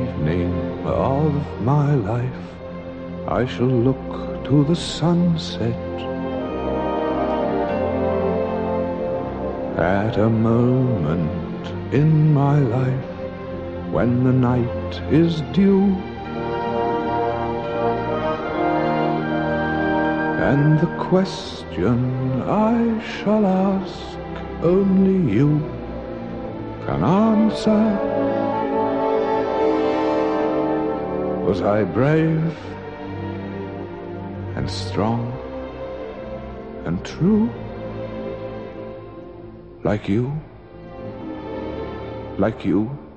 evening of my life, I shall look to the sunset at a moment in my life when the night is due, and the question I shall ask only you can answer. Was I brave and strong and true, like you, like you?